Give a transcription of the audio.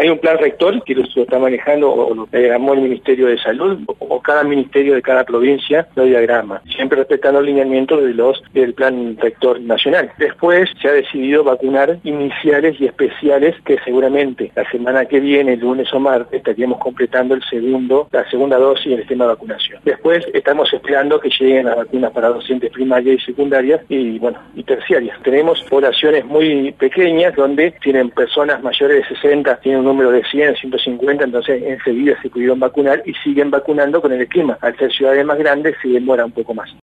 Hay un plan rector que lo está manejando o lo diagramó el Ministerio de Salud o cada ministerio de cada provincia lo diagrama, siempre respetando el lineamiento del plan rector nacional. Después se ha decidido vacunar iniciales y especiales que seguramente la semana que viene, lunes o martes, estaríamos completando la segunda dosis del esquema de vacunación. Después estamos esperando que lleguen las vacunas para docentes primarias y secundarias y terciarias. Tenemos poblaciones muy pequeñas donde tienen personas mayores de 60, tienen un número de 100, 150, entonces enseguida se pudieron vacunar y siguen vacunando con el esquema. Al ser ciudades más grandes se demora un poco más.